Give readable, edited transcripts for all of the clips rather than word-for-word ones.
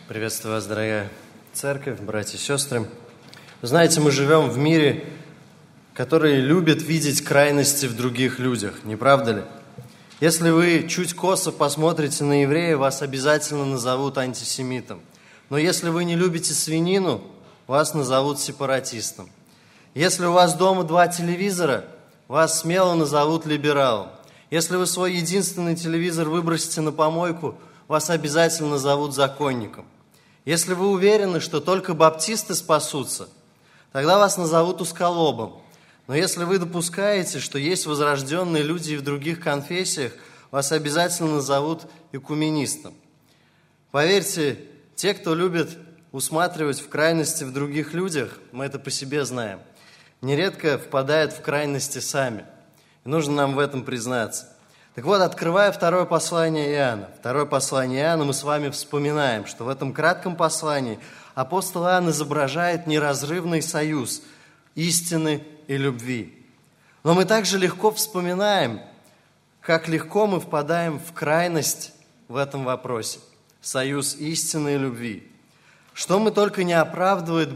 Приветствую вас, дорогая церковь, братья и сестры. Вы знаете, мы живем в мире, который любит видеть крайности в других людях, не правда ли? Если вы чуть косо посмотрите на еврея, вас обязательно назовут антисемитом. Но если вы не любите свинину, вас назовут сепаратистом. Если у вас дома 2 телевизора, вас смело назовут либералом. Если вы свой единственный телевизор выбросите на помойку, вас обязательно назовут законником. Если вы уверены, что только баптисты спасутся, тогда вас назовут узколобом. Но если вы допускаете, что есть возрожденные люди и в других конфессиях, вас обязательно назовут экуменистом. Поверьте, те, кто любит усматривать в крайности в других людях, мы это по себе знаем, нередко впадают в крайности сами. И нужно нам в этом признаться. Так вот, открывая второе послание Иоанна, мы с вами вспоминаем, что в этом кратком послании апостол Иоанн изображает неразрывный союз истины и любви. Но мы также легко вспоминаем, как легко мы впадаем в крайность в этом вопросе. Союз истины и любви. Что мы только не оправдываем,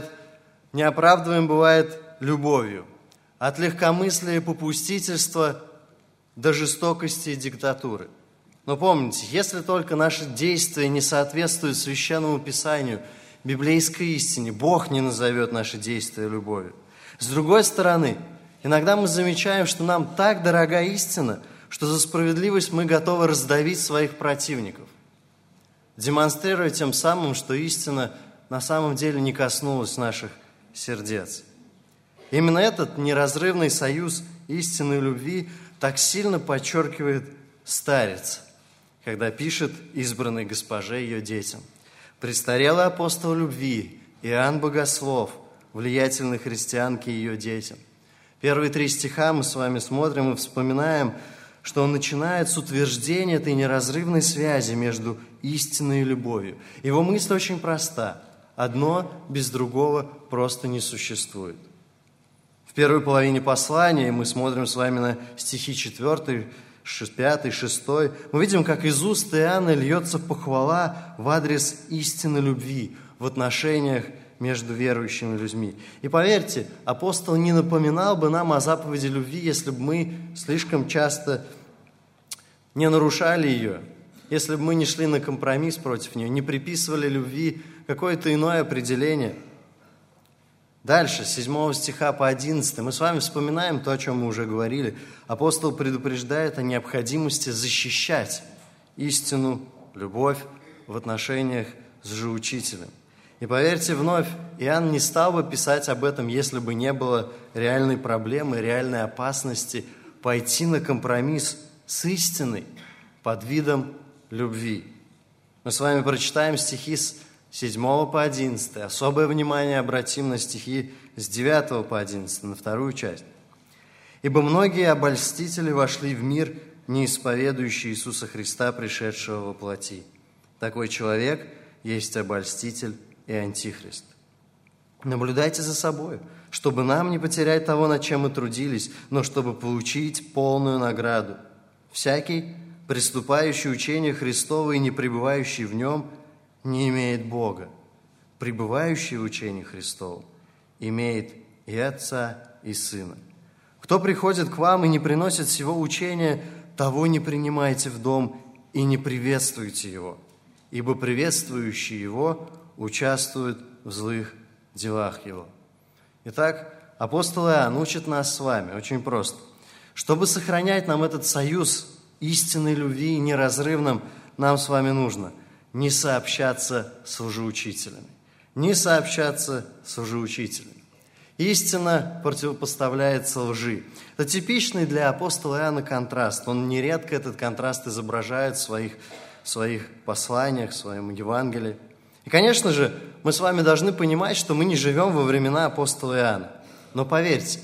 бывает любовью. От легкомыслия и попустительства до жестокости и диктатуры. Но помните, если только наши действия не соответствуют Священному Писанию, библейской истине, Бог не назовет наши действия любовью. С другой стороны, иногда мы замечаем, что нам так дорога истина, что за справедливость мы готовы раздавить своих противников, демонстрируя тем самым, что истина на самом деле не коснулась наших сердец. Именно этот неразрывный союз истины и любви так сильно подчеркивает старец, когда пишет избранной госпоже ее детям. Престарелый апостол любви, Иоанн Богослов, влиятельной христианке и ее детям. Первые 3 стиха мы с вами смотрим и вспоминаем, что он начинает с утверждения этой неразрывной связи между истиной и любовью. Его мысль очень проста. Одно без другого просто не существует. В первой половине послания мы смотрим с вами на стихи 4, 5, 6. Мы видим, как из уст Иоанна льется похвала в адрес истины любви в отношениях между верующими людьми. И поверьте, апостол не напоминал бы нам о заповеди любви, если бы мы слишком часто не нарушали ее, если бы мы не шли на компромисс против нее, не приписывали любви какое-то иное определение. Дальше, с 7 стиха по 11, мы с вами вспоминаем то, о чем мы уже говорили. Апостол предупреждает о необходимости защищать истину, любовь в отношениях с живоучителем. И поверьте, вновь, Иоанн не стал бы писать об этом, если бы не было реальной проблемы, реальной опасности пойти на компромисс с истиной под видом любви. Мы с вами прочитаем стихи с 7 по 11. Особое внимание обратим на стихи с 9 по 11, на вторую часть. «Ибо многие обольстители вошли в мир, не исповедующие Иисуса Христа, пришедшего во плоти. Такой человек есть обольститель и антихрист. Наблюдайте за собой, чтобы нам не потерять того, над чем мы трудились, но чтобы получить полную награду. Всякий, приступающий учение Христово и не пребывающий в нем, не имеет Бога. Пребывающий в учении Христовом имеет и Отца, и Сына. Кто приходит к вам и не приносит сего учения, того не принимайте в дом и не приветствуйте его, ибо приветствующий его участвует в злых делах его». Итак, апостол Иоанн учит нас с вами очень просто. Чтобы сохранять нам этот союз истинной любви неразрывным, нам с вами нужно не сообщаться с лжеучителями. Не сообщаться с лжеучителями. Истина противопоставляется лжи. Это типичный для апостола Иоанна контраст. Он нередко этот контраст изображает в своих посланиях, в своем Евангелии. И, конечно же, мы с вами должны понимать, что мы не живем во времена апостола Иоанна. Но поверьте,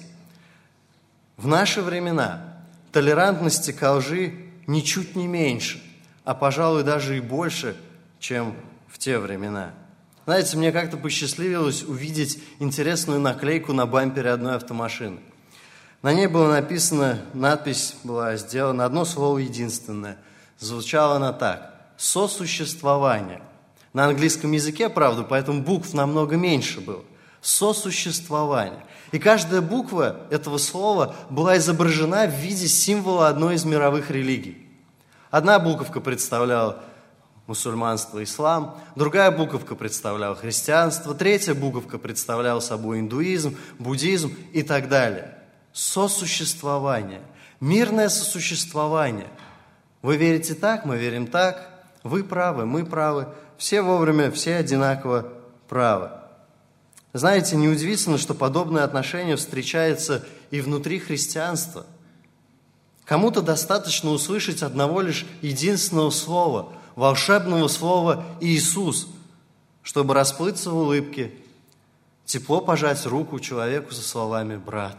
в наши времена толерантности ко лжи ничуть не меньше, а, пожалуй, даже и больше, чем в те времена. Знаете, мне как-то посчастливилось увидеть интересную наклейку на бампере одной автомашины. На ней была написана, надпись была сделана, одно слово единственное. Звучала она так: «Сосуществование». На английском языке, правда, поэтому букв намного меньше было. Сосуществование. И каждая буква этого слова была изображена в виде символа одной из мировых религий. Одна буковка представляла мусульманство, ислам, другая буковка представляла христианство, третья буковка представляла собой индуизм, буддизм и так далее. Сосуществование, мирное сосуществование. Вы верите так, мы верим так, вы правы, мы правы, все вовремя, все одинаково правы. Знаете, неудивительно, что подобное отношение встречается и внутри христианства. Кому-то достаточно услышать одного лишь единственного слова, волшебного слова «Иисус», чтобы расплыться в улыбке, тепло пожать руку человеку со словами «брат».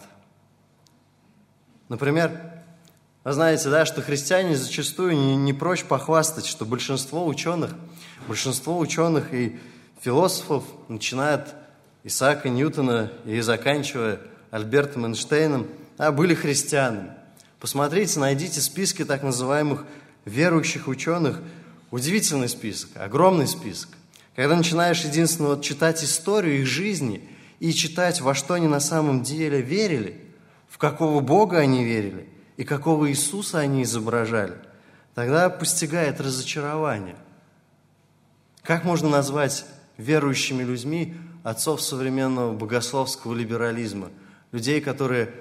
Например, вы знаете, да, что христиане зачастую не прочь похвастать, что большинство ученых и философов, начиная от Исаака Ньютона и заканчивая Альбертом Эйнштейном, были христианами. Посмотрите, найдите списки так называемых верующих ученых. Удивительный список, огромный список. Когда начинаешь единственно читать историю их жизни и читать, во что они на самом деле верили, в какого Бога они верили и какого Иисуса они изображали, тогда постигает разочарование. Как можно назвать верующими людьми отцов современного богословского либерализма, людей, которые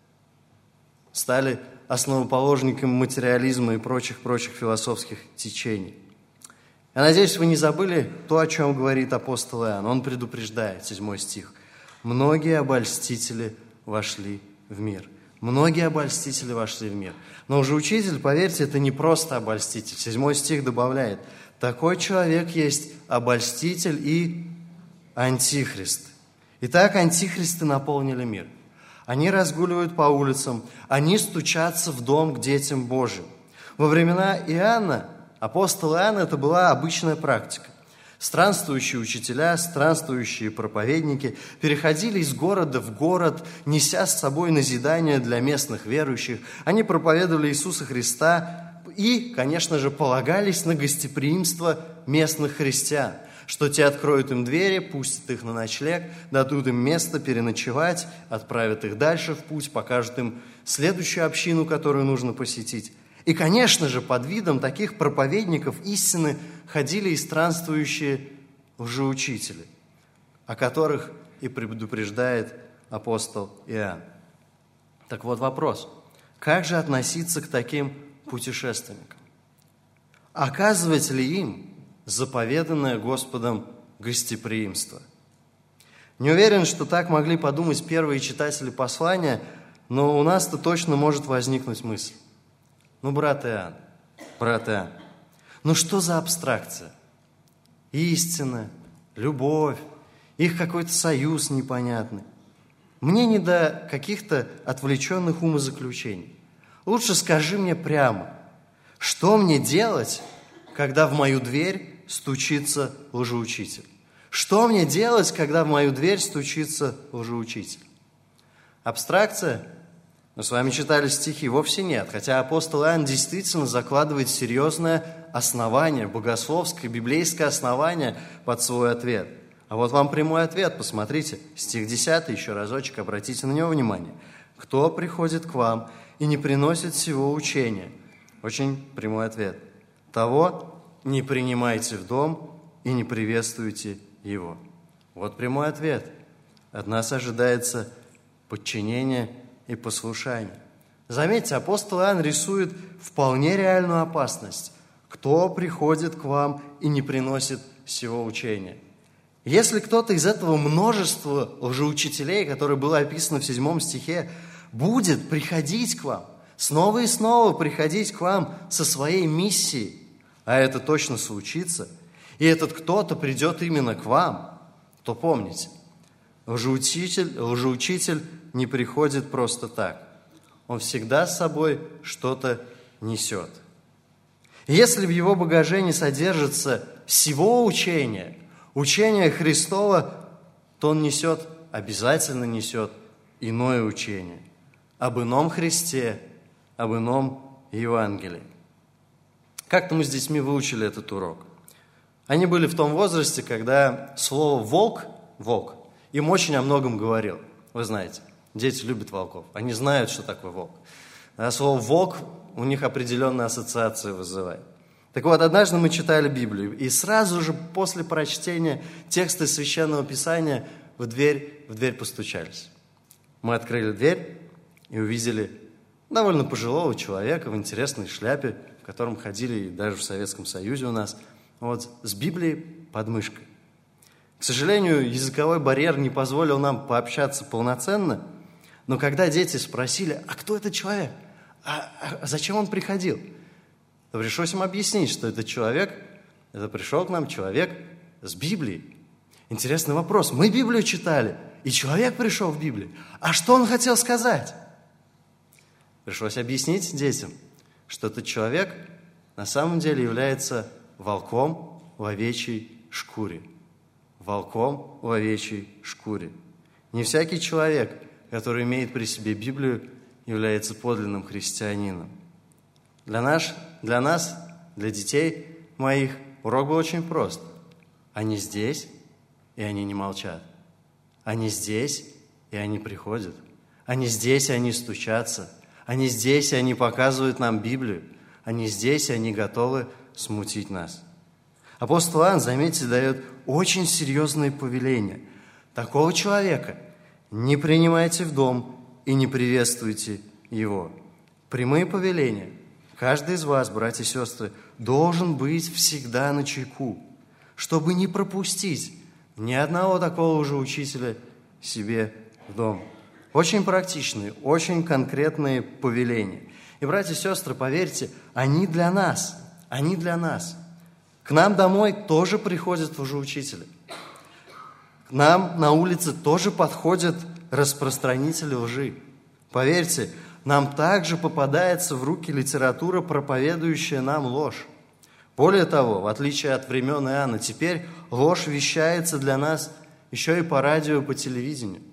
стали основоположниками материализма и прочих философских течений? Я надеюсь, вы не забыли то, о чем говорит апостол Иоанн. Он предупреждает, 7 стих. «Многие обольстители вошли в мир». Многие обольстители вошли в мир. Но уже учитель, поверьте, это не просто обольститель. 7 стих добавляет: такой человек есть обольститель и антихрист. Итак, антихристы наполнили мир. Они разгуливают по улицам, они стучатся в дом к детям Божьим. Во времена Иоанна, апостола Иоанна, это была обычная практика. Странствующие учителя, странствующие проповедники переходили из города в город, неся с собой назидание для местных верующих. Они проповедовали Иисуса Христа и, конечно же, полагались на гостеприимство местных христиан, что те откроют им двери, пустят их на ночлег, дадут им место переночевать, отправят их дальше в путь, покажут им следующую общину, которую нужно посетить. И, конечно же, под видом таких проповедников истины ходили и странствующие лжеучители, о которых и предупреждает апостол Иоанн. Так вот вопрос: как же относиться к таким путешественникам? Оказывать ли им заповеданное Господом гостеприимство? Не уверен, что так могли подумать первые читатели послания, но у нас-то точно может возникнуть мысль: брат Иоанн, что за абстракция? Истина, любовь, их какой-то союз непонятный. Мне не до каких-то отвлеченных умозаключений. Лучше скажи мне прямо, что мне делать, когда в мою дверь стучится лжеучитель? Что мне делать, когда в мою дверь стучится лжеучитель? Абстракция? Мы с вами читали стихи, вовсе нет, хотя апостол Иоанн действительно закладывает серьезное основание, богословское, библейское основание под свой ответ. А вот вам прямой ответ, посмотрите, стих 10, еще разочек, обратите на него внимание. «Кто приходит к вам и не приносит сего учения?» Очень прямой ответ. «Того не принимайте в дом и не приветствуйте его». Вот прямой ответ. От нас ожидается подчинение и послушание. Заметьте, апостол Иоанн рисует вполне реальную опасность. Кто приходит к вам и не приносит сего учения? Если кто-то из этого множества лжеучителей, которое было описано в 7 стихе, будет приходить к вам, снова и снова приходить к вам со своей миссией, а это точно случится, и этот кто-то придет именно к вам, то помните, лжеучитель не приходит просто так. Он всегда с собой что-то несет. Если в его багаже не содержится всего учения, учения Христова, то он обязательно несет иное учение об ином Христе, об ином Евангелии. Как-то мы с детьми выучили этот урок. Они были в том возрасте, когда слово волк, им очень о многом говорил. Вы знаете, дети любят волков, они знают, что такое волк. А слово волк у них определенные ассоциации вызывает. Так вот, однажды мы читали Библию, и сразу же после прочтения текста Священного Писания в дверь постучались. Мы открыли дверь и увидели довольно пожилого человека в интересной шляпе, в котором ходили даже в Советском Союзе у нас, вот, с Библией под мышкой. К сожалению, языковой барьер не позволил нам пообщаться полноценно, но когда дети спросили, а кто этот человек, а зачем он приходил, то пришлось им объяснить, что это пришел к нам человек с Библией. Интересный вопрос. Мы Библию читали, и человек пришел в Библию. А что он хотел сказать? Пришлось объяснить детям, что этот человек на самом деле является волком в овечьей шкуре. Волком в овечьей шкуре. Не всякий человек, который имеет при себе Библию, является подлинным христианином. Для нас, для детей моих, урок был очень прост. Они здесь, и они не молчат. Они здесь, и они приходят. Они здесь, и они стучатся. Они здесь, и они показывают нам Библию. Они здесь, и они готовы смутить нас. Апостол Иоанн, заметьте, дает очень серьезные повеления. Такого человека не принимайте в дом и не приветствуйте его. Прямые повеления. Каждый из вас, братья и сестры, должен быть всегда начеку, чтобы не пропустить ни одного такого же учителя себе в дом. Очень практичные, очень конкретные повеления. И, братья и сестры, поверьте, они для нас. Они для нас. К нам домой тоже приходят лжеучители. К нам на улице тоже подходят распространители лжи. Поверьте, нам также попадается в руки литература, проповедующая нам ложь. Более того, в отличие от времен Иоанна, теперь ложь вещается для нас еще и по радио, и по телевидению.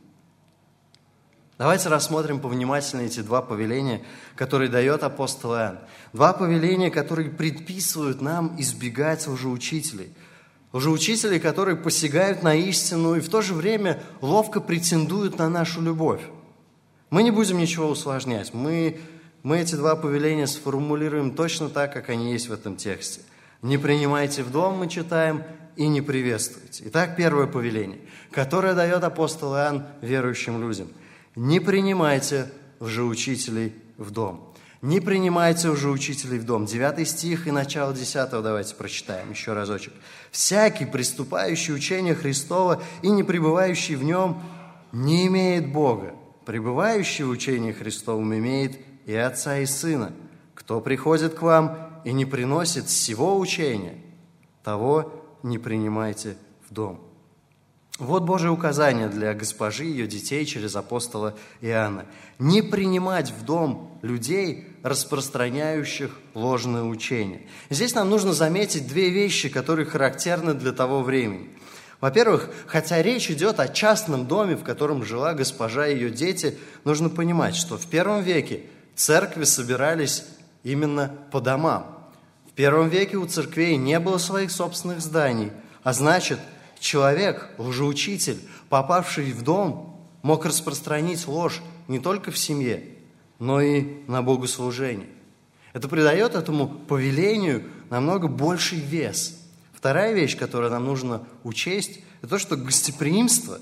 Давайте рассмотрим повнимательнее эти два повеления, которые дает апостол Иоанн. Два повеления, которые предписывают нам избегать лжеучителей. Лжеучителей, которые посягают на истину и в то же время ловко претендуют на нашу любовь. Мы не будем ничего усложнять. Мы эти два повеления сформулируем точно так, как они есть в этом тексте. Не принимайте в дом, мы читаем, и не приветствуйте. Итак, первое повеление, которое дает апостол Иоанн верующим людям. Не принимайте лжеучителей в дом. Не принимайте лжеучителей в дом. 9 стих и начало 10 давайте прочитаем еще разочек. «Всякий, приступающий учение Христова и не пребывающий в нем, не имеет Бога. Пребывающий в учении Христовом имеет и Отца, и Сына. Кто приходит к вам и не приносит сего учения, того не принимайте в дом». Вот Божие указание для госпожи и ее детей через апостола Иоанна. Не принимать в дом людей, распространяющих ложное учение. Здесь нам нужно заметить две вещи, которые характерны для того времени. Во-первых, хотя речь идет о частном доме, в котором жила госпожа и ее дети, нужно понимать, что в первом веке церкви собирались именно по домам. В первом веке у церквей не было своих собственных зданий, а значит, человек, лжеучитель, попавший в дом, мог распространить ложь не только в семье, но и на богослужении. Это придает этому повелению намного больший вес. Вторая вещь, которую нам нужно учесть, это то, что гостеприимство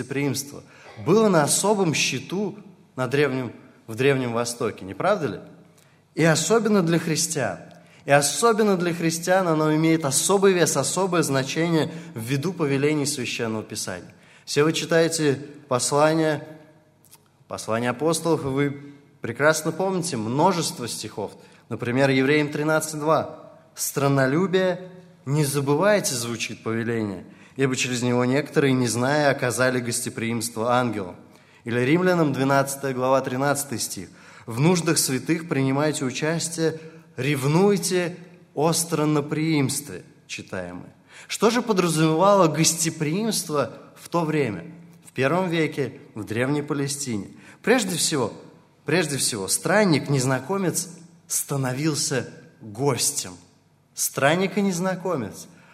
было на особом счету в Древнем Востоке, не правда ли? И особенно для христиан. И особенно для христиан оно имеет особый вес, особое значение ввиду повелений Священного Писания. Все вы читаете послания апостолов, и вы прекрасно помните множество стихов. Например, Евреям 13:2. «Страннолюбие не забывайте», звучит повеление, «ибо через него некоторые, не зная, оказали гостеприимство ангелам». Или Римлянам 12 глава 13 стих. «В нуждах святых принимайте участие, ревнуйте о странноприимстве», читаем мы. Что же подразумевало гостеприимство в то время, в первом веке, в Древней Палестине? Прежде всего, странник, незнакомец становился гостем. Странник и незнакомец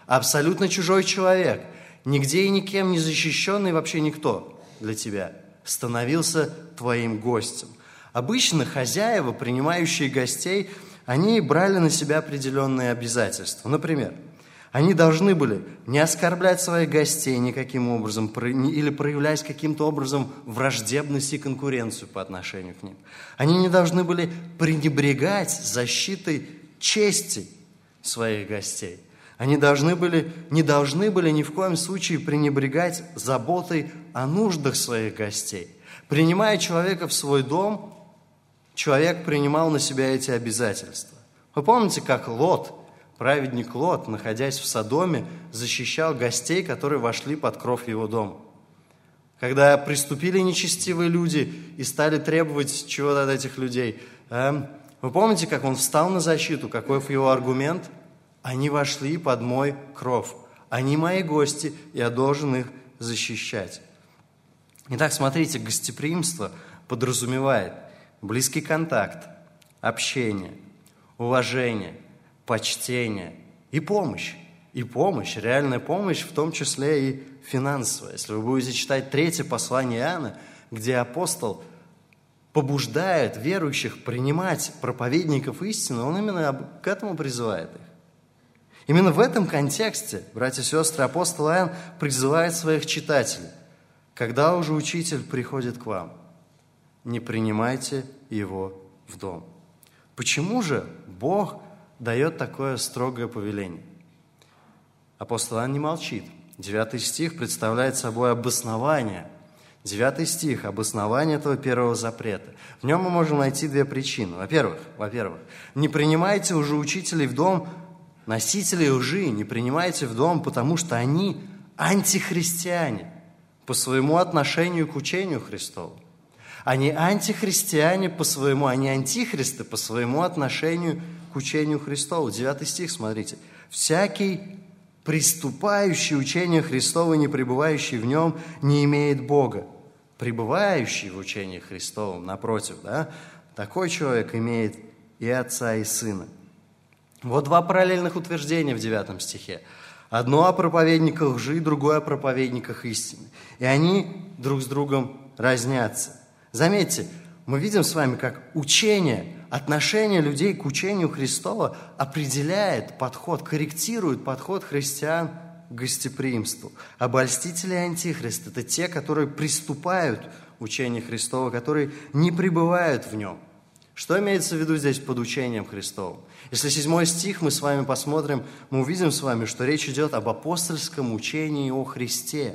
абсолютно чужой человек, нигде и никем не защищенный вообще никто для тебя, становился твоим гостем. Обычно хозяева, принимающие гостей, они брали на себя определенные обязательства. Например, они должны были не оскорблять своих гостей никаким образом или проявлять каким-то образом враждебность и конкуренцию по отношению к ним. Они не должны были пренебрегать защитой чести своих гостей. Они не должны были ни в коем случае пренебрегать заботой о нуждах своих гостей. Принимая человека в свой дом, человек принимал на себя эти обязательства. Вы помните, как Лот, праведник Лот, находясь в Содоме, защищал гостей, которые вошли под кров его дома? Когда приступили нечестивые люди и стали требовать чего-то от этих людей, вы помните, как он встал на защиту? Какой его аргумент? Они вошли под мой кров. Они мои гости, я должен их защищать. Итак, смотрите, гостеприимство подразумевает близкий контакт, общение, уважение, почтение и помощь. И помощь, реальная помощь, в том числе и финансовая. Если вы будете читать 3 послание Иоанна, где апостол побуждает верующих принимать проповедников истины, он именно к этому призывает их. Именно в этом контексте, братья и сестры, апостол Иоанн призывает своих читателей: когда уже учитель приходит к вам, не принимайте его в дом. Почему же Бог дает такое строгое повеление? Апостол Иоанн не молчит. 9 стих представляет собой обоснование. 9 стих – обоснование этого первого запрета. В нем мы можем найти 2 причины. Во-первых, не принимайте уже учителей в дом, носителей лжи, не принимайте в дом, потому что они антихристиане по своему отношению к учению Христову. Они антихристиане они антихристы по своему отношению к учению Христову. 9 стих, смотрите. «Всякий, приступающий учение Христово, не пребывающий в нем, не имеет Бога. Пребывающий в учении Христовом, напротив, такой человек имеет и Отца, и Сына». Вот 2 параллельных утверждения в 9 стихе. Одно о проповедниках лжи, другое о проповедниках истины. И они друг с другом разнятся. Заметьте, мы видим с вами, как учение, отношение людей к учению Христова определяет подход, корректирует подход христиан к гостеприимству. Обольстители и антихрист – это те, которые приступают к учению Христова, которые не пребывают в нем. Что имеется в виду здесь под учением Христовым? Если 7 стих мы с вами посмотрим, мы увидим с вами, что речь идет об апостольском учении о Христе,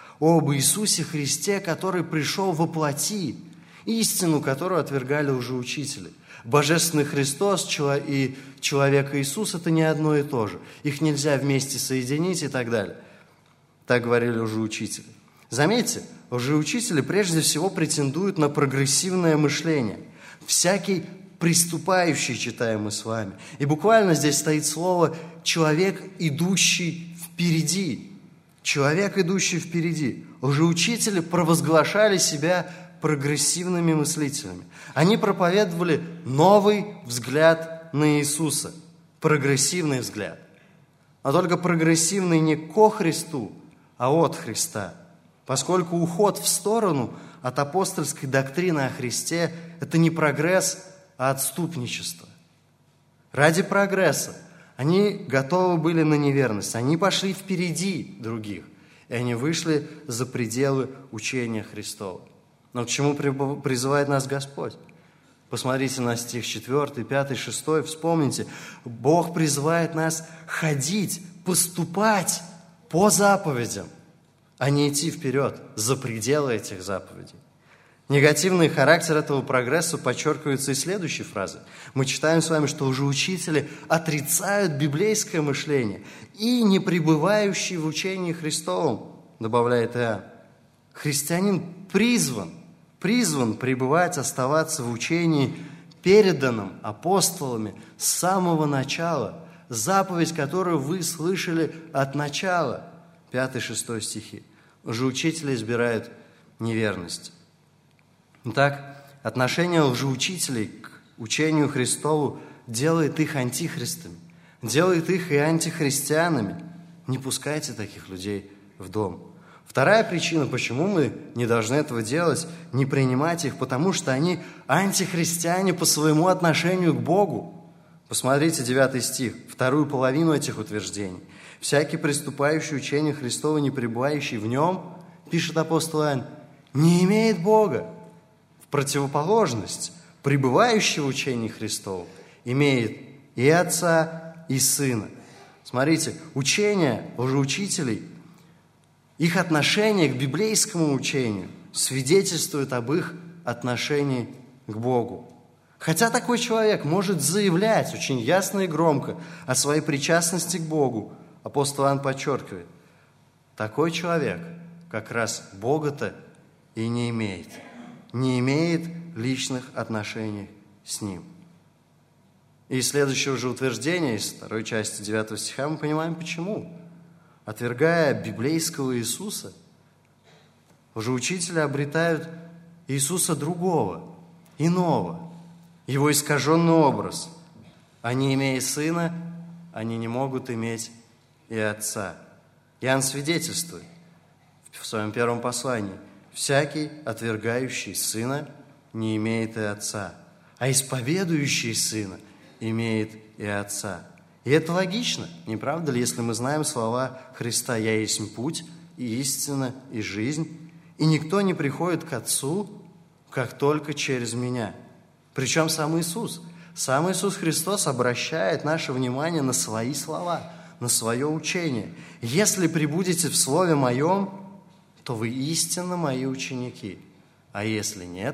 об Иисусе Христе, который пришел во плоти, истину, которую отвергали лжеучители. Божественный Христос и человек Иисус – это не одно и то же. Их нельзя вместе соединить и так далее. Так говорили лжеучители. Заметьте, лжеучители прежде всего претендуют на прогрессивное мышление. Всякий приступающий, читаем мы с вами. И буквально здесь стоит слово «человек, идущий впереди». Человек, идущий впереди. Лжеучители провозглашали себя прогрессивными мыслителями. Они проповедовали новый взгляд на Иисуса. Прогрессивный взгляд. Но только прогрессивный не ко Христу, а от Христа. Поскольку уход в сторону от апостольской доктрины о Христе – это не прогресс, а отступничество. Ради прогресса они готовы были на неверность. Они пошли впереди других, и они вышли за пределы учения Христова. Но к чему призывает нас Господь? Посмотрите на стих 4, 5, 6, вспомните. Бог призывает нас ходить, поступать по заповедям, а не идти вперед, за пределы этих заповедей. Негативный характер этого прогресса подчеркивается и следующей фразой. Мы читаем с вами, что лжеучители отрицают библейское мышление и не пребывающий в учении Христовом, добавляет Иоанн. Христианин призван пребывать, оставаться в учении, переданном апостолами с самого начала, заповедь, которую вы слышали от начала. 5-6 стихи. Лжеучители избирают неверность. Итак, отношение лжеучителей к учению Христову делает их антихристами, делает их и антихристианами. не пускайте таких людей в дом. Вторая причина, почему мы не должны этого делать, не принимать их, потому что они антихристиане по своему отношению к Богу. Посмотрите 9 стих, вторую половину этих утверждений. «Всякий приступающий учение Христово, не пребывающий в нем, пишет апостол Иоанн, не имеет Бога». В противоположность пребывающего в учении Христова имеет и Отца, и Сына. Смотрите, учение лжеучителей, их отношение к библейскому учению свидетельствует об их отношении к Богу. Хотя такой человек может заявлять очень ясно и громко о своей причастности к Богу, апостол Иоанн подчеркивает, такой человек как раз Бога-то и не имеет личных отношений с Ним. И из следующего же утверждения, из второй части 9 стиха, мы понимаем, почему. Отвергая библейского Иисуса, лжеучители обретают Иисуса другого, иного, Его искаженный образ. Они, имея Сына, они не могут иметь и Отца. Иоанн свидетельствует в своем первом послании, «Всякий, отвергающий Сына, не имеет и Отца, а исповедующий Сына имеет и Отца». И это логично, не правда ли, если мы знаем слова Христа «Я есть путь, и истина, и жизнь, и никто не приходит к Отцу, как только через Меня». Причем сам Иисус Христос обращает наше внимание на свои слова, на свое учение. «Если пребудете в Слове Моем, то вы истинно Мои ученики, а если нет...»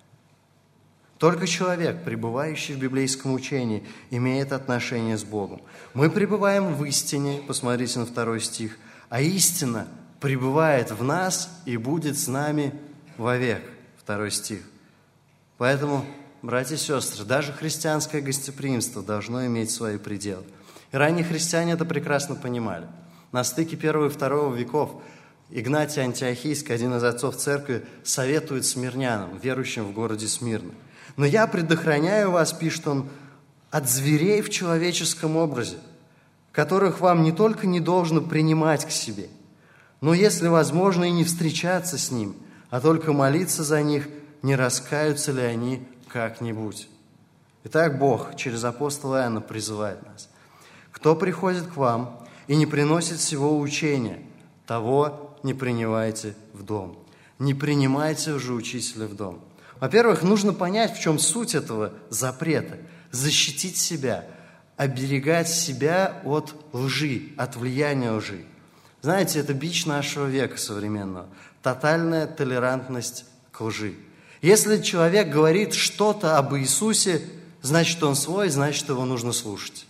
Только человек, пребывающий в библейском учении, имеет отношение с Богом. Мы пребываем в истине, посмотрите на 2 стих, а истина пребывает в нас и будет с нами вовек. 2 стих. Поэтому, братья и сестры, даже христианское гостеприимство должно иметь свои пределы. И ранние христиане это прекрасно понимали. На стыке 1 и 2 веков Игнатий Антиохийский, один из отцов церкви, советует смирнянам, верующим в городе Смирна. «Но я предохраняю вас, — пишет он, — от зверей в человеческом образе, которых вам не только не должно принимать к себе, но, если возможно, и не встречаться с ним, а только молиться за них, не раскаются ли они как-нибудь». Итак, Бог через апостола Иоанна призывает нас. «Кто приходит к вам и не приносит сего учения, того не принимайте в дом». Не принимайте лжеучителя в дом. Во-первых, нужно понять, в чем суть этого запрета. Защитить себя, оберегать себя от лжи, от влияния лжи. Знаете, это бич нашего века современного. Тотальная толерантность к лжи. Если человек говорит что-то об Иисусе, значит, он свой, значит, его нужно слушать.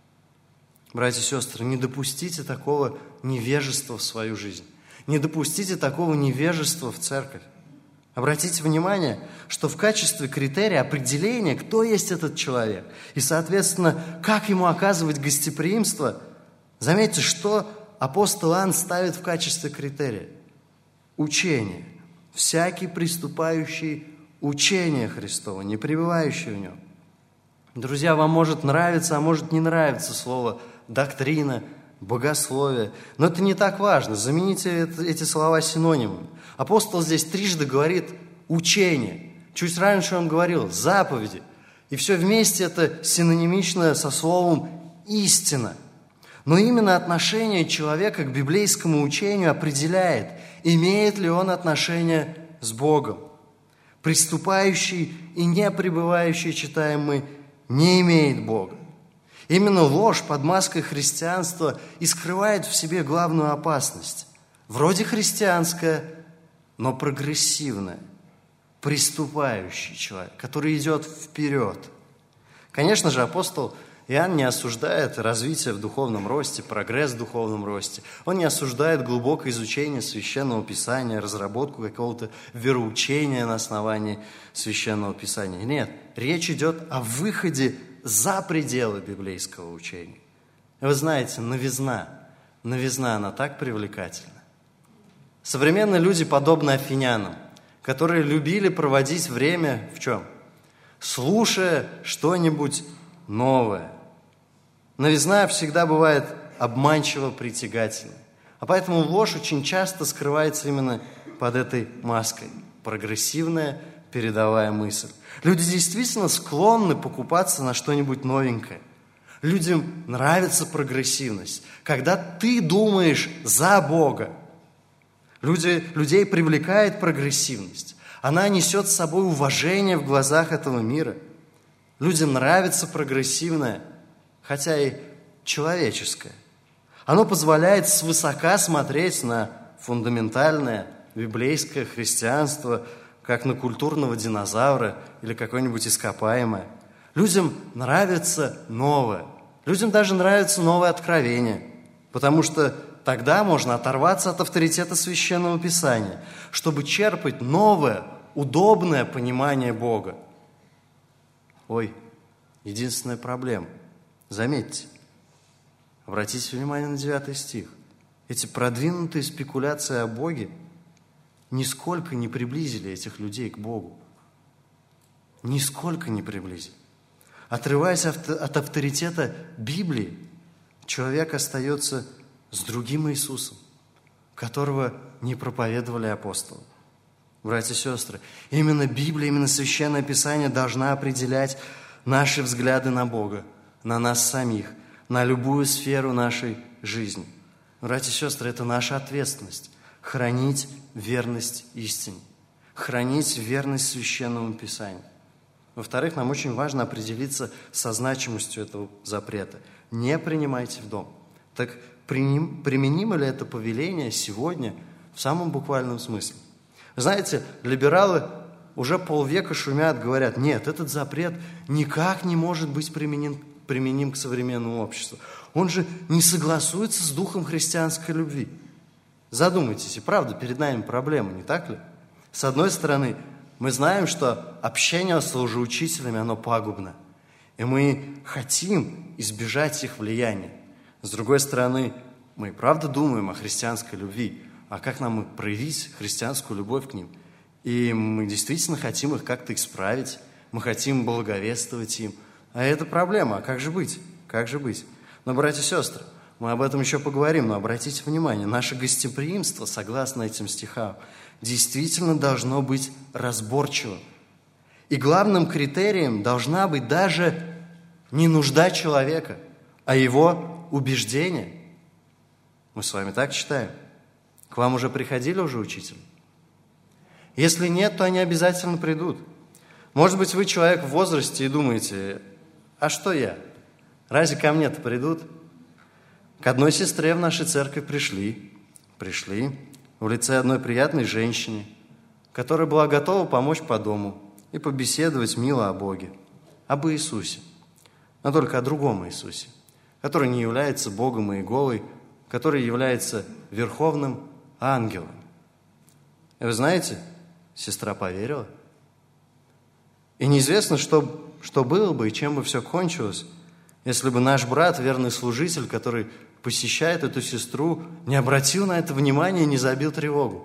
Братья и сестры, не допустите такого невежества в свою жизнь. Не допустите такого невежества в церковь. Обратите внимание, что в качестве критерия определения, кто есть этот человек, и, соответственно, как ему оказывать гостеприимство, заметьте, что апостол Иоанн ставит в качестве критерия. Учение. Всякий приступающий учение Христово, не пребывающий в нем. Друзья, вам может нравиться, а может не нравиться слово «доктрина», «богословие», но это не так важно. Замените эти слова синонимами. Апостол здесь трижды говорит «учение». Чуть раньше он говорил «заповеди». И все вместе это синонимично со словом «истина». Но именно отношение человека к библейскому учению определяет, имеет ли он отношение с Богом. Приступающий и не пребывающий, читаем мы, не имеет Бога. Именно ложь под маской христианства и скрывает в себе главную опасность. Вроде христианская, но прогрессивная, приступающий человек, который идет вперед. Конечно же, апостол Иоанн не осуждает развитие в духовном росте, прогресс в духовном росте. Он не осуждает глубокое изучение Священного Писания, разработку какого-то вероучения на основании Священного Писания. Нет, речь идет о выходе за пределы библейского учения. И вы знаете, новизна, она так привлекательна. Современные люди подобны афинянам, которые любили проводить время в чем? Слушая что-нибудь новое. Новизна всегда бывает обманчиво притягательной. А поэтому ложь очень часто скрывается именно под этой маской. Прогрессивная передовая мысль. Люди действительно склонны покупаться на что-нибудь новенькое. Людям нравится прогрессивность. Когда ты думаешь за Бога, людей привлекает прогрессивность. Она несет с собой уважение в глазах этого мира. Людям нравится прогрессивное, хотя и человеческое. Оно позволяет свысока смотреть на фундаментальное библейское христианство, как на культурного динозавра или какое-нибудь ископаемое. Людям нравится новое. Людям даже нравится новое откровение, потому что тогда можно оторваться от авторитета Священного Писания, чтобы черпать новое, удобное понимание Бога. Ой, единственная проблема. Заметьте, обратите внимание на 9 стих. Эти продвинутые спекуляции о Боге нисколько не приблизили этих людей к Богу. Нисколько не приблизили. Отрываясь от авторитета Библии, человек остается с другим Иисусом, которого не проповедовали апостолы. Братья и сестры, именно Библия, именно Священное Писание должна определять наши взгляды на Бога, на нас самих, на любую сферу нашей жизни. Братья и сестры, это наша ответственность – хранить верность истине, хранить верность Священному Писанию. Во-вторых, нам очень важно определиться со значимостью этого запрета. Не принимайте в дом. Так применимо ли это повеление сегодня в самом буквальном смысле? Вы знаете, либералы уже полвека шумят, говорят, нет, этот запрет никак не может быть применим к современному обществу. Он же не согласуется с духом христианской любви. Задумайтесь, и правда, перед нами проблема, не так ли? С одной стороны, мы знаем, что общение с лжеучителями, оно пагубно. И мы хотим избежать их влияния. С другой стороны, мы и правда думаем о христианской любви. А как нам проявить христианскую любовь к ним? И мы действительно хотим их как-то исправить. Мы хотим благовествовать им. А это проблема. А как же быть? Как же быть? Но, братья и сестры, мы об этом еще поговорим. Но обратите внимание, наше гостеприимство, согласно этим стихам, действительно должно быть разборчивым. И главным критерием должна быть даже не нужда человека, а его убеждение. Мы с вами так читаем. К вам уже приходили уже учители? Если нет, то они обязательно придут. Может быть, вы человек в возрасте и думаете, а что я? Разве ко мне-то придут? К одной сестре в нашей церкви пришли в лице одной приятной женщины, которая была готова помочь по дому и побеседовать мило о Боге, об Иисусе, но только о другом Иисусе, который не является Богом Иеговой, который является верховным ангелом. И вы знаете, сестра поверила. И неизвестно, что было бы и чем бы все кончилось, если бы наш брат, верный служитель, который посещает эту сестру, не обратил на это внимания и не забил тревогу.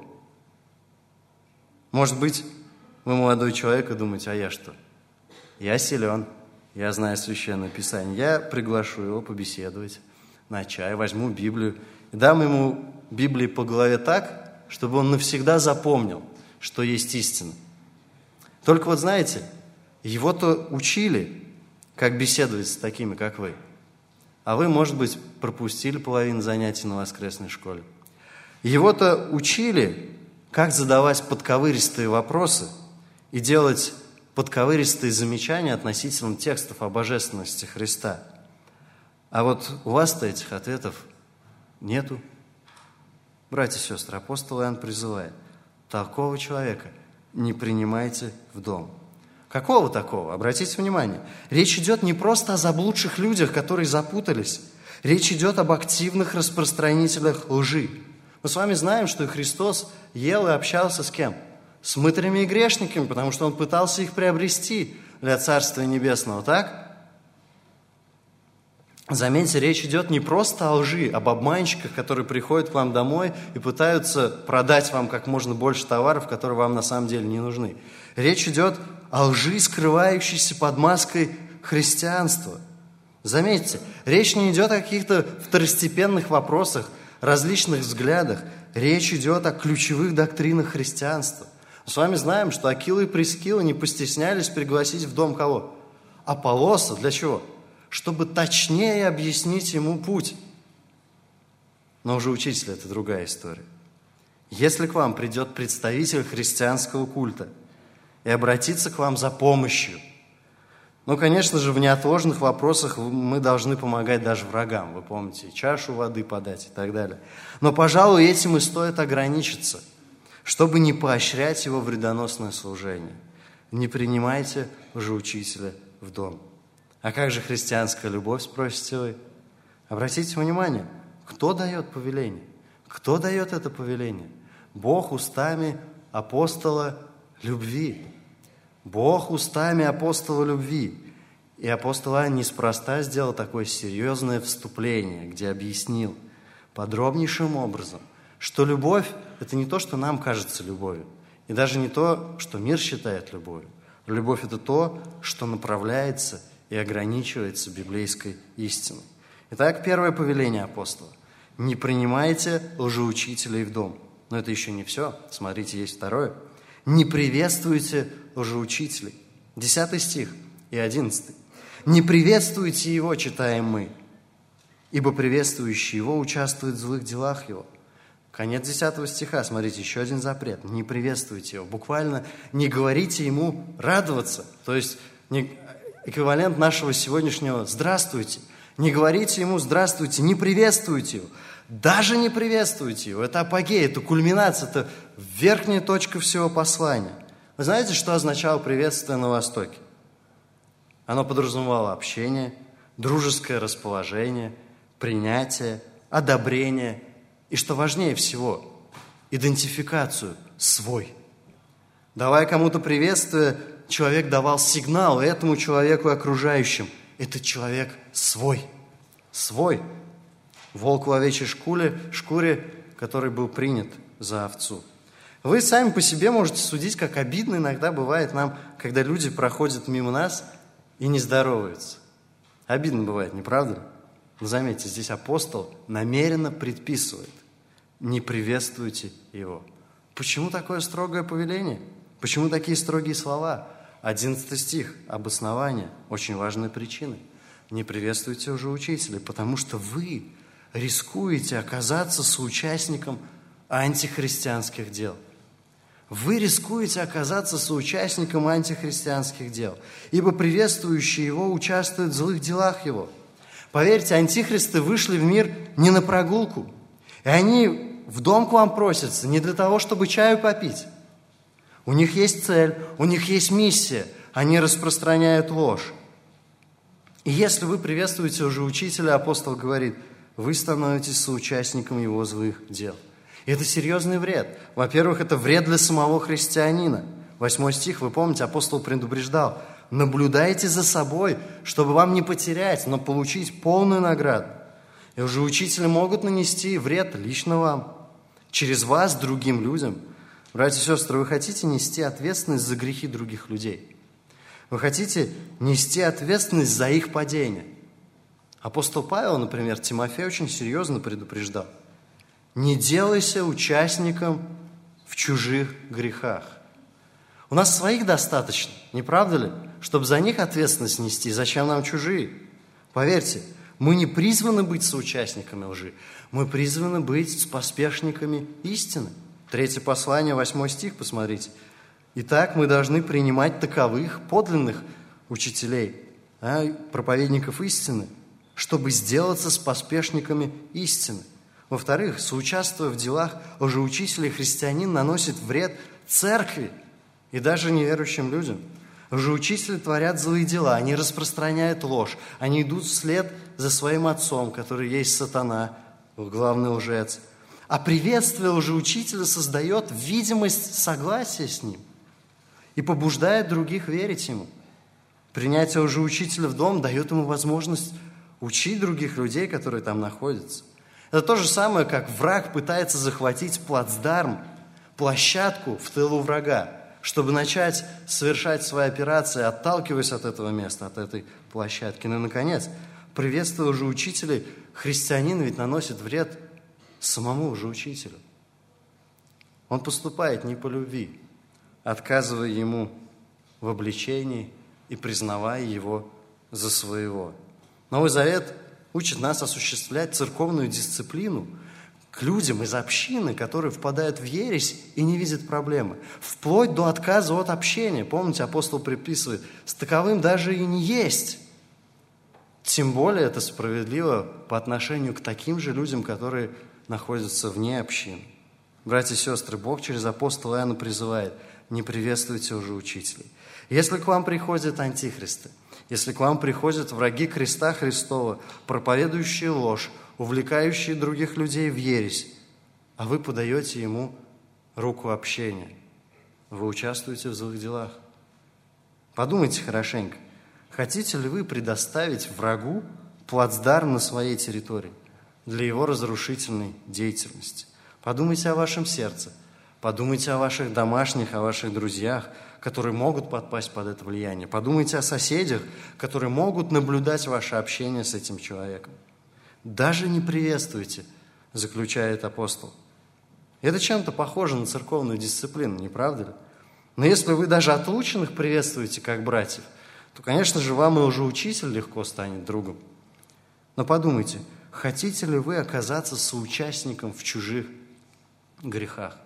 Может быть, вы молодой человек и думаете, а я что? Я силен, я знаю Священное Писание, я приглашу его побеседовать на чай, возьму Библию и дам ему Библии по голове так, чтобы он навсегда запомнил, что есть истина. Только вот знаете, его-то учили, как беседовать с такими, как вы. А вы, может быть, пропустили половину занятий на воскресной школе. Его-то учили, как задавать подковыристые вопросы и делать подковыристые замечания относительно текстов о божественности Христа. А вот у вас-то этих ответов нету. Братья и сестры, апостол Иоанн призывает, такого человека не принимайте в дом. Какого такого? Обратите внимание. Речь идет не просто о заблудших людях, которые запутались. Речь идет об активных распространителях лжи. Мы с вами знаем, что и Христос ел и общался с кем? С мытарями и грешниками, потому что Он пытался их приобрести для Царствия Небесного, так? Заметьте, речь идет не просто о лжи, об обманщиках, которые приходят к вам домой и пытаются продать вам как можно больше товаров, которые вам на самом деле не нужны. Речь идет о лжи, скрывающейся под маской христианства. Заметьте, речь не идет о каких-то второстепенных вопросах, различных взглядах. Речь идет о ключевых доктринах христианства. Мы с вами знаем, что Акила и Прискила не постеснялись пригласить в дом кого? Аполлоса. Для чего? Чтобы точнее объяснить ему путь. Но уже учитель – это другая история. Если к вам придет представитель христианского культа и обратится к вам за помощью, ну, конечно же, в неотложных вопросах мы должны помогать даже врагам. Вы помните, чашу воды подать и так далее. Но, пожалуй, этим и стоит ограничиться, чтобы не поощрять его вредоносное служение. Не принимайте лжеучителя в дом. А как же христианская любовь, спросите вы? Обратите внимание, кто дает повеление? Кто дает это повеление? Бог устами апостола любви. Бог устами апостола любви. И апостол Иоанн неспроста сделал такое серьезное вступление, где объяснил подробнейшим образом, что любовь – это не то, что нам кажется любовью, и даже не то, что мир считает любовью. Любовь – это то, что направляется и ограничивается библейской истиной. Итак, первое повеление апостола – не принимайте лжеучителей в дом. Но это еще не все. Смотрите, есть второе. Не приветствуйте лжеучителей. 10 стих и 11. Не приветствуйте его, читаем мы, ибо приветствующий его участвует в злых делах его. Конец 10 стиха, смотрите, еще один запрет. Не приветствуйте его. Буквально не говорите ему радоваться. То есть эквивалент нашего сегодняшнего «здравствуйте». Не говорите ему «здравствуйте», не приветствуйте его. Даже не приветствуйте его. Это апогей, это кульминация, это верхняя точка всего послания. Вы знаете, что означало приветствие на Востоке? Оно подразумевало общение, дружеское расположение, принятие, одобрение и, что важнее всего, идентификацию «свой». Давая кому-то приветствие, человек давал сигнал этому человеку и окружающим. Этот человек свой. Свой. Волк в овечьей шкуре, который был принят за овцу. Вы сами по себе можете судить, как обидно иногда бывает нам, когда люди проходят мимо нас и не здороваются. Обидно бывает, не правда ли? Но заметьте, здесь апостол намеренно предписывает: не приветствуйте его. Почему такое строгое повеление? Почему такие строгие слова? 11 стих, обоснование, очень важная причина. Не приветствуйте лжеучителей, потому что вы рискуете оказаться соучастником антихристианских дел. Вы рискуете оказаться соучастником антихристианских дел, ибо приветствующие его участвуют в злых делах его. Поверьте, антихристы вышли в мир не на прогулку, и они в дом к вам просятся не для того, чтобы чаю попить. У них есть цель, у них есть миссия, они распространяют ложь. И если вы приветствуете лжеучителя, апостол говорит, вы становитесь соучастником его злых дел. И это серьезный вред. Во-первых, это вред для самого христианина. 8 стих, вы помните, апостол предупреждал: наблюдайте за собой, чтобы вам не потерять, но получить полную награду. И лжеучители могут нанести вред лично вам, через вас другим людям. Братья и сестры, вы хотите нести ответственность за грехи других людей? Вы хотите нести ответственность за их падение? Апостол Павел, например, Тимофей очень серьезно предупреждал: не делайся участником в чужих грехах. У нас своих достаточно, не правда ли? Чтобы за них ответственность нести, зачем нам чужие? Поверьте, мы не призваны быть соучастниками лжи, мы призваны быть поспешниками истины. 3 послание, 8 стих, посмотрите. Итак, мы должны принимать таковых подлинных учителей, проповедников истины, чтобы сделаться с поспешниками истины. Во-вторых, соучаствуя в делах лжеучителей, христианин наносит вред церкви и даже неверующим людям. Лжеучители творят злые дела, они распространяют ложь, они идут вслед за своим отцом, который есть сатана, главный лжец. А приветствие лжеучителя создает видимость согласия с ним и побуждает других верить ему. Принятие лжеучителя в дом дает ему возможность учить других людей, которые там находятся. Это то же самое, как враг пытается захватить плацдарм, площадку в тылу врага, чтобы начать совершать свои операции, отталкиваясь от этого места, от этой площадки. Ну и, наконец, приветствуя лжеучителей, христианин ведь наносит вред самому лжеучителю. Он поступает не по любви, отказывая ему в обличении и признавая его за своего. Новый Завет учит нас осуществлять церковную дисциплину к людям из общины, которые впадают в ересь и не видят проблемы, вплоть до отказа от общения. Помните, апостол приписывает, с таковым даже и не есть. Тем более это справедливо по отношению к таким же людям, которые находятся вне общины. Братья и сестры, Бог через апостола Иоанна призывает: не приветствуйте лжеучителей. Если к вам приходят антихристы, если к вам приходят враги креста Христова, проповедующие ложь, увлекающие других людей в ересь, а вы подаете ему руку общения, вы участвуете в злых делах. Подумайте хорошенько, хотите ли вы предоставить врагу плацдарм на своей территории для его разрушительной деятельности? Подумайте о вашем сердце, подумайте о ваших домашних, о ваших друзьях, которые могут подпасть под это влияние. Подумайте о соседях, которые могут наблюдать ваше общение с этим человеком. Даже не приветствуйте, заключает апостол. Это чем-то похоже на церковную дисциплину, не правда ли? Но если вы даже отлученных приветствуете как братьев, то, конечно же, вам и лжеучитель легко станет другом. Но подумайте, хотите ли вы оказаться соучастником в чужих грехах?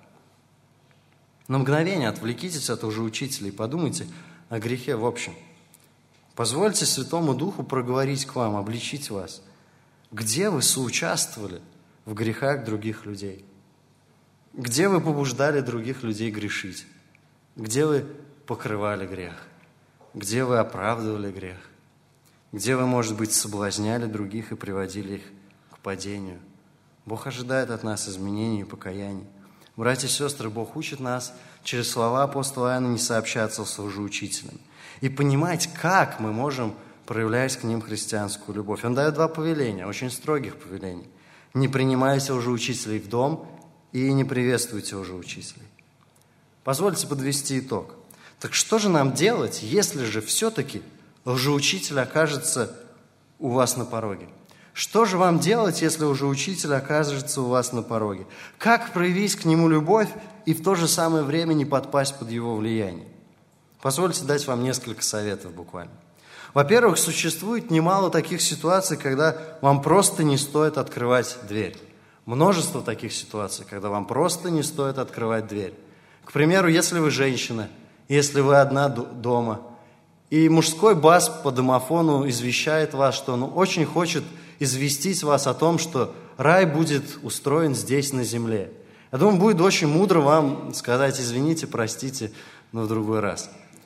На мгновение отвлекитесь от лжеучителя и подумайте о грехе в общем. Позвольте Святому Духу проговорить к вам, обличить вас. Где вы соучаствовали в грехах других людей? Где вы побуждали других людей грешить? Где вы покрывали грех? Где вы оправдывали грех? Где вы, может быть, соблазняли других и приводили их к падению? Бог ожидает от нас изменений и покаяний. Братья и сестры, Бог учит нас через слова апостола Иоанна не сообщаться с лжеучителями и понимать, как мы можем проявлять к ним христианскую любовь. Он дает 2 повеления, очень строгих повеления. Не принимайте лжеучителей в дом и не приветствуйте лжеучителей. Позвольте подвести итог. Так что же нам делать, если же все-таки лжеучитель окажется у вас на пороге? Что же вам делать, если лжеучитель окажется у вас на пороге? Как проявить к нему любовь и в то же самое время не подпасть под его влияние? Позвольте дать вам несколько советов буквально. Во-первых, существует немало таких ситуаций, когда вам просто не стоит открывать дверь. Множество таких ситуаций, когда вам просто не стоит открывать дверь. К примеру, если вы женщина, если вы одна дома, и мужской бас по домофону извещает вас, что он очень хочет известить вас о том, что рай будет устроен здесь, на земле. Я думаю, будет очень мудро вам сказать: извините, простите, но в другой раз.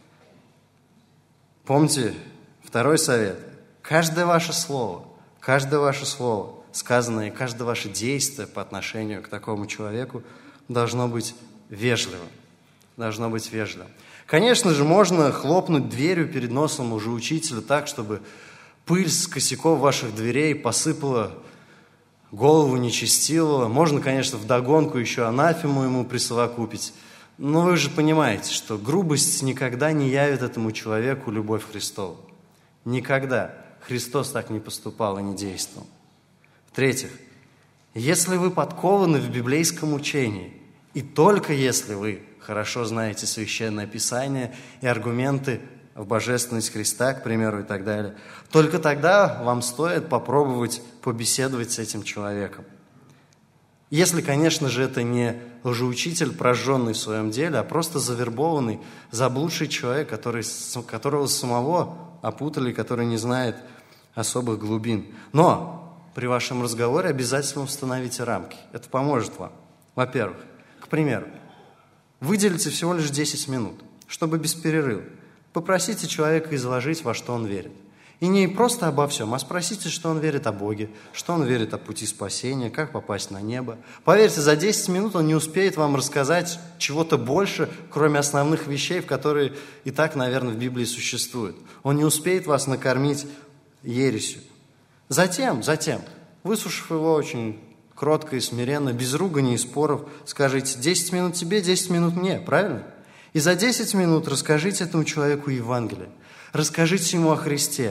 Помните, 2 совет. Каждое ваше слово, сказанное, каждое ваше действие по отношению к такому человеку должно быть вежливым. Должно быть вежливым. Конечно же, можно хлопнуть дверью перед носом лжеучителя так, чтобы пыль с косяков ваших дверей посыпала голову нечестивого. Можно, конечно, вдогонку еще анафему ему присовокупить. Но вы же понимаете, что грубость никогда не явит этому человеку любовь Христову. Никогда. Христос так не поступал и не действовал. В-третьих, если вы подкованы в библейском учении, и только если вы хорошо знаете Священное Писание и аргументы в божественность Христа, к примеру, и так далее, только тогда вам стоит попробовать побеседовать с этим человеком. Если, конечно же, это не лжеучитель, прожженный в своем деле, а просто завербованный, заблудший человек, которого самого опутали, который не знает особых глубин. Но при вашем разговоре обязательно установите рамки. Это поможет вам. Во-первых, к примеру, выделите всего лишь 10 минут, чтобы без перерыва попросите человека изложить, во что он верит. И не просто обо всем, а спросите, что он верит о Боге, что он верит о пути спасения, как попасть на небо. Поверьте, за 10 минут он не успеет вам рассказать чего-то больше, кроме основных вещей, которые и так, наверное, в Библии существуют. Он не успеет вас накормить ересью. Затем, выслушав его очень кротко и смиренно, без руганий и споров, скажите: 10 минут тебе, 10 минут мне, правильно? И за 10 минут расскажите этому человеку Евангелие. Расскажите ему о Христе.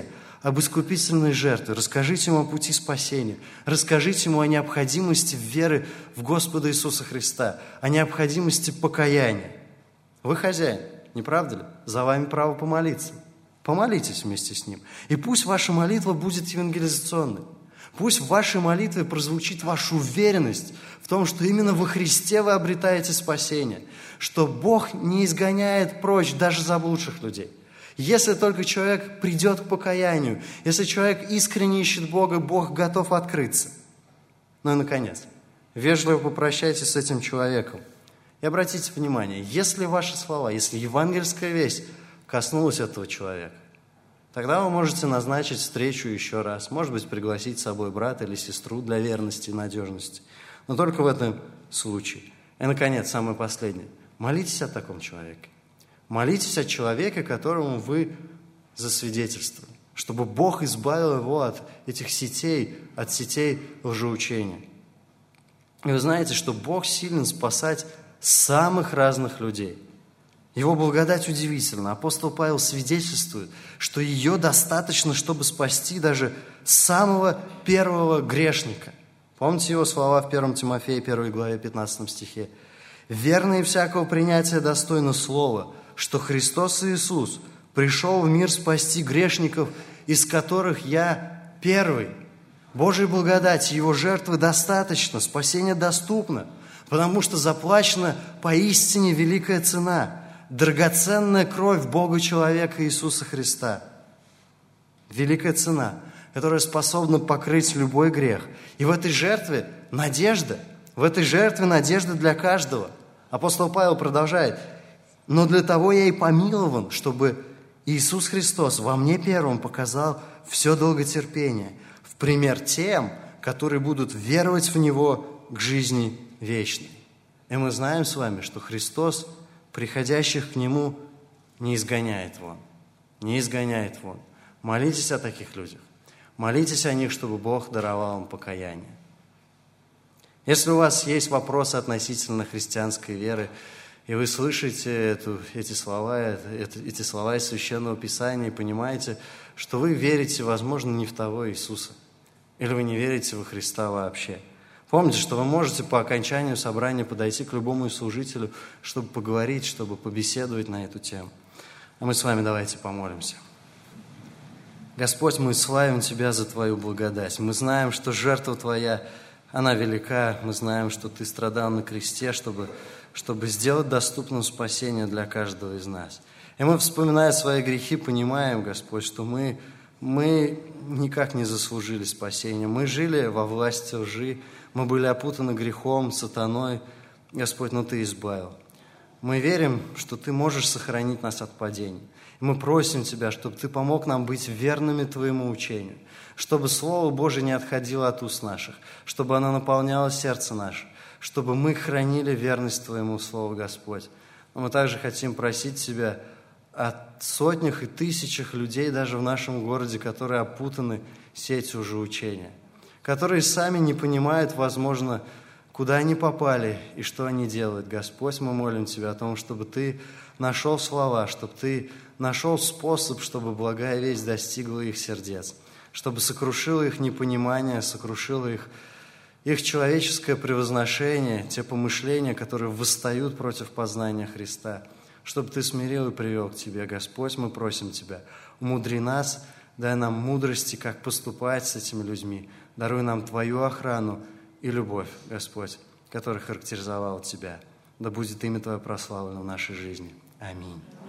об искупительной жертве, расскажите ему о пути спасения, расскажите ему о необходимости веры в Господа Иисуса Христа, о необходимости покаяния. Вы хозяин, не правда ли? За вами право помолиться. Помолитесь вместе с ним. И пусть ваша молитва будет евангелизационной. Пусть в вашей молитве прозвучит ваша уверенность в том, что именно во Христе вы обретаете спасение, что Бог не изгоняет прочь даже заблудших людей. Если только человек придет к покаянию, если человек искренне ищет Бога, Бог готов открыться. Ну и, наконец, вежливо попрощайтесь с этим человеком. И обратите внимание, если ваши слова, если евангельская весть коснулась этого человека, тогда вы можете назначить встречу еще раз, может быть, пригласить с собой брата или сестру для верности и надежности. Но только в этом случае. И, наконец, самое последнее. Молитесь о таком человеке. Молитесь о человеке, которому вы засвидетельствовали, чтобы Бог избавил его от этих сетей, от сетей лжеучения. И вы знаете, что Бог силен спасать самых разных людей. Его благодать удивительна. Апостол Павел свидетельствует, что ее достаточно, чтобы спасти даже самого первого грешника. Помните его слова в 1 Тимофея 1 главе 15 стихе? «Верно и всякого принятия достойно слова, что Христос Иисус пришел в мир спасти грешников, из которых я первый». Божьей благодати, Его жертвы достаточно, спасение доступно, потому что заплачена поистине великая цена, драгоценная кровь Бога-человека Иисуса Христа. Великая цена, которая способна покрыть любой грех. И в этой жертве надежда, надежда для каждого. Апостол Павел продолжает: «Но для того я и помилован, чтобы Иисус Христос во мне первым показал все долготерпение, в пример тем, которые будут веровать в Него к жизни вечной». И мы знаем с вами, что Христос приходящих к Нему не изгоняет вон. Не изгоняет вон. Молитесь о таких людях. Молитесь о них, чтобы Бог даровал им покаяние. Если у вас есть вопросы относительно христианской веры, и вы слышите эти слова из Священного Писания и понимаете, что вы верите, возможно, не в того Иисуса, или вы не верите во Христа вообще. Помните, что вы можете по окончанию собрания подойти к любому служителю, чтобы поговорить, чтобы побеседовать на эту тему. А мы с вами давайте помолимся. Господь, мы славим Тебя за Твою благодать. Мы знаем, что жертва Твоя, она велика. Мы знаем, что Ты страдал на кресте, чтобы сделать доступным спасение для каждого из нас. И мы, вспоминая свои грехи, понимаем, Господь, что мы никак не заслужили спасения. Мы жили во власти лжи, мы были опутаны грехом, сатаной. Господь, но Ты избавил. Мы верим, что Ты можешь сохранить нас от падений. И мы просим Тебя, чтобы Ты помог нам быть верными Твоему учению, чтобы Слово Божие не отходило от уст наших, чтобы оно наполняло сердце наше, чтобы мы хранили верность Твоему Слову, Господь. Но мы также хотим просить Тебя о сотнях и тысячах людей даже в нашем городе, которые опутаны сетью лжеучения, которые сами не понимают, возможно, куда они попали и что они делают. Господь, мы молим Тебя о том, чтобы Ты нашел слова, чтобы Ты нашел способ, чтобы благая весть достигла их сердец, чтобы сокрушила их непонимание, сокрушила их человеческое превозношение, те помышления, которые восстают против познания Христа, чтобы Ты смирил и привел к Тебе. Господь, мы просим Тебя, умудри нас, дай нам мудрости, как поступать с этими людьми, даруй нам Твою охрану и любовь, Господь, которая характеризовала Тебя. Да будет имя Твое прославлено в нашей жизни. Аминь.